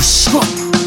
گوش کن.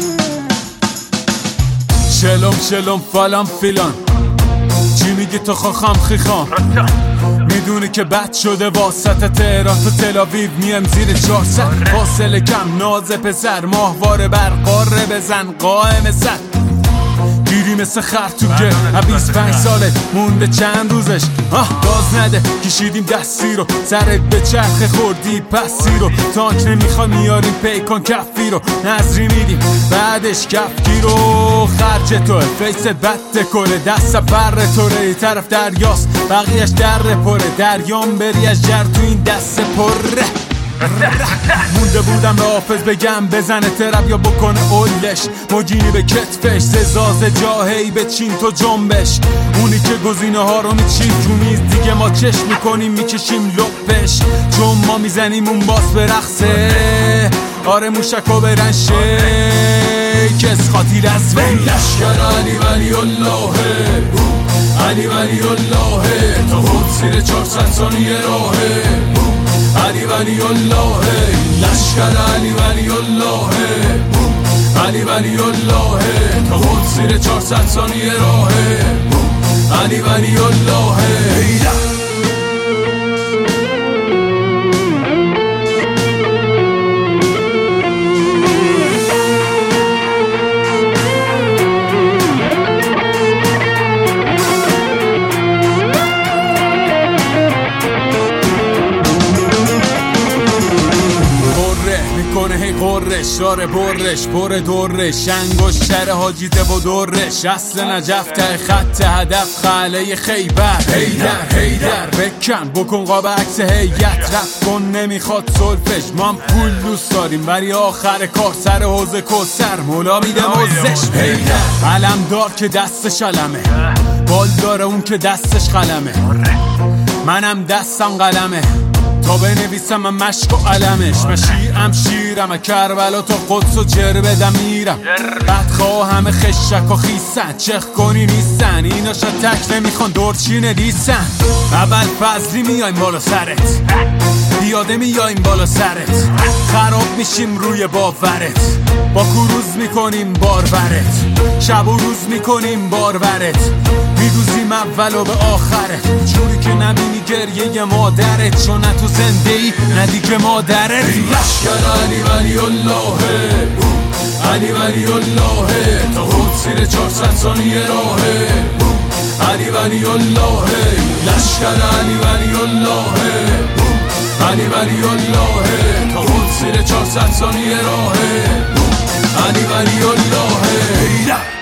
شلم فلان فیلان، چی میگی تو خاخام خیخام؟ میدونی که بد شده واسط تهران تو تلاویو میم زیر 400. فاصله کم ناز پسر ماهواره بر قاره بزن قائم سر. گیری مثل خر تو گه 25 ساله مونده چند روزش گاز نده کشیدیم دستی رو سرت به چرخ خوردی پسی رو تانک نمیخوا میاریم پیکان کفی رو نظری میدیم بعدش کفگی رو خرج توه فیست بد دکوره دست بر توره ای طرف دریاست بقیهش در پره دریام بری از جر تو این دست پره. مونده بودم به حافظ بگم بزنه ترپ یا بکنه اولش موجینی به کتفش ززاز جاهی به چین تو جنبش اونی که گزینه ها رو میچیم تو میز دیگه ما چشم میکنیم میکشیم لپش چون ما میزنیم اون باس به رقصه آره موشکو برن شکس خاطیر از وی لشکر علی ولی اللهه علی ولی اللهه تا خود زیر 400 ثانیه راهه علی ولی اللهه لشکر علی ولی اللهه علی ولی اللهه تا خود زیر 400 ثانیه راهه علی ولی اللهه. هی قرش شاره برش پر دورش انگوش شر حاجیده و دورش اصل نجف ته خط هدف خاله خیبر هیدر بکن بکن قاب عکس هیئت رفت کن نمیخواد سلفش ما هم پول دوست داریم ولی آخر کار سر حوزه کسر مولا میده موزش علم دار که دستش علمه بال داره اون که دستش قلمه منم دستم قلمه تا بنویسم من مشک و علمش مشیعم شیرم کربلا تا قدس و جر بدم میرم بدخواه همه خشک و خیسن چخ کنی نیستن اینا شتک نمیخوان دورچینه دیسن اول فضلی میایم بالا سرت پیاده میایم بالا سرت خراب میشیم روی باورت با کروز میکنیم بارورت شب و روز میکنیم بارورت میدوزیم اول و به آخرت جوری که نبینی گریه مادرت چون نه تو زنده ای نه دیگه مادرت. لشکر علی ولی اللهه علی ولی اللهه تا خود زیر 400 ثانیه راهه علی ولی اللهه لشکر علی ولی اللهه علی ولی اللهه تا خود زیر 400 ثانیه راهه علی ولی اللهه.